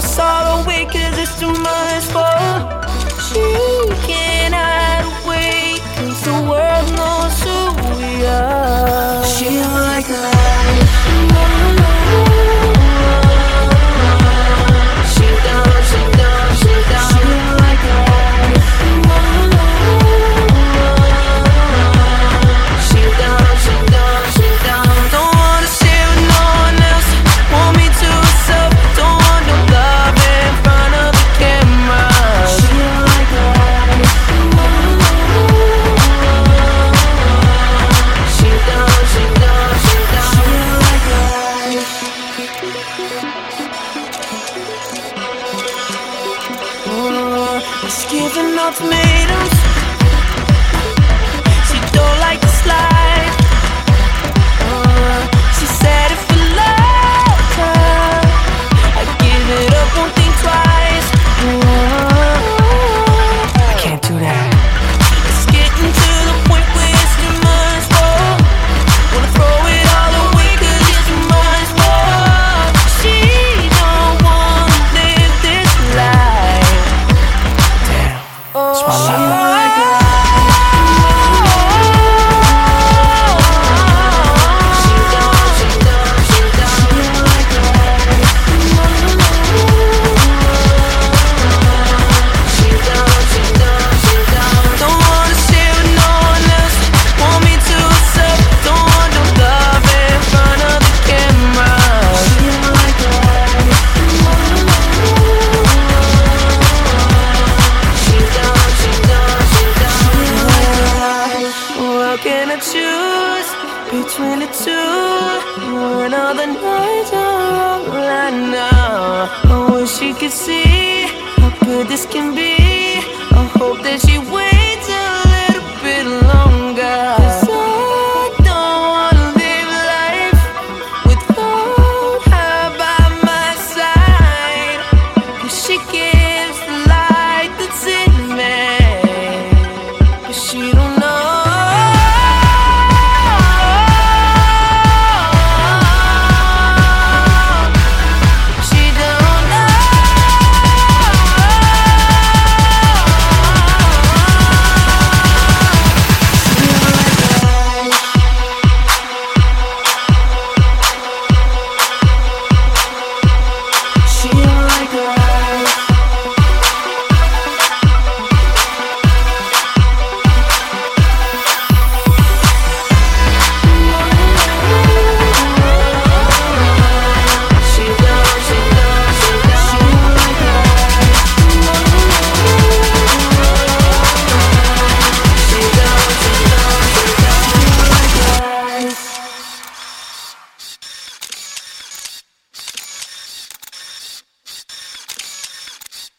us all away, cause it's too much for her. She can't hide away, cause the world knows who we are. She like that. She down, she down, she down. She like that. She down, she down, she down. Don't wanna share with no one else. Want me to herself. Don't want no love in front of the camera. She like that. She down, she down, she down. She like that. It's giving ultimatums. She don't like the slide. She said if you love her, I give it up, won't think twice. I can't do that. It's getting to the point where it's too much for. Wanna throw it all away, cause it's too much for. She don't wanna live this life. Damn, it's my life. Can I choose between the two? Another night are wrong right now. I wish she could see how good this can be. I hope that she wins.